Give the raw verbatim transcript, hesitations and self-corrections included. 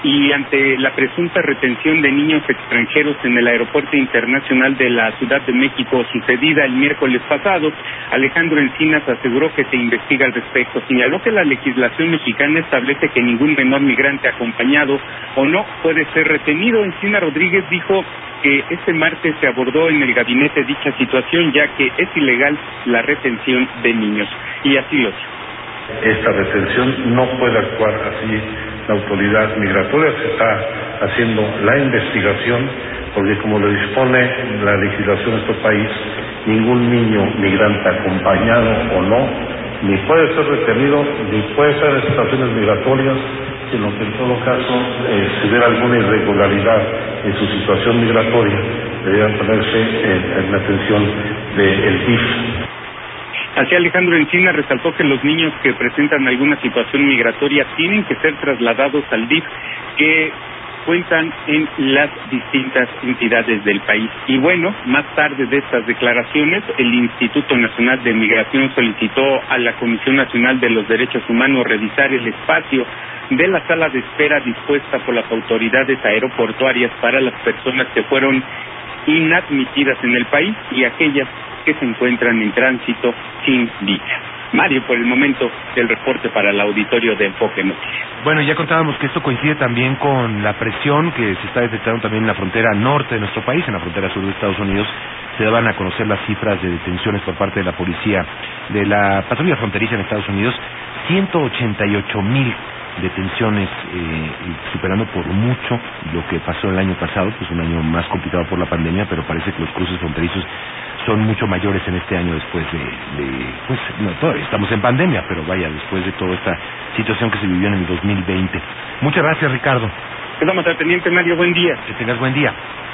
Y ante la presunta retención de niños extranjeros en el Aeropuerto Internacional de la Ciudad de México sucedida el miércoles pasado, Alejandro Encinas aseguró que se investiga al respecto. Señaló que la legislación mexicana establece que ningún menor migrante acompañado o no puede ser retenido. Encinas Rodríguez dijo que este martes se abordó en el gabinete dicha situación, ya que es ilegal la retención de niños. Y así lo dijo. Esta retención no puede actuar así la autoridad migratoria. Se está haciendo la investigación porque, como lo dispone la legislación de nuestro país, ningún niño migrante acompañado o no ni puede ser retenido ni puede estar en situaciones migratorias, sino que en todo caso, eh, si hubiera alguna irregularidad en su situación migratoria, deberían ponerse en, en la atención del D I F. Así, Alejandro Encinas resaltó que los niños que presentan alguna situación migratoria tienen que ser trasladados al D I F, que cuentan en las distintas entidades del país. Y bueno, más tarde de estas declaraciones, el Instituto Nacional de Migración solicitó a la Comisión Nacional de los Derechos Humanos revisar el espacio de la sala de espera dispuesta por las autoridades aeroportuarias para las personas que fueron inadmitidas en el país y aquellas que se encuentran en tránsito sin visa. Mario, por el momento, el reporte para el auditorio de Enfoque Noticias. Bueno, ya contábamos que esto coincide también con la presión que se está detectando también en la frontera norte de nuestro país, en la frontera sur de Estados Unidos. Se daban a conocer las cifras de detenciones por parte de la policía, de la patrulla fronteriza en Estados Unidos, ciento ochenta y ocho mil detenciones, eh, superando por mucho lo que pasó el año pasado, pues un año más complicado por la pandemia, pero parece que los cruces fronterizos son mucho mayores en este año después de, de pues no, todavía estamos en pandemia, pero vaya, después de toda esta situación que se vivió en el dos mil veinte. Muchas gracias, Ricardo. Quedamos al pendiente, Mario, buen día. Que tengas buen día.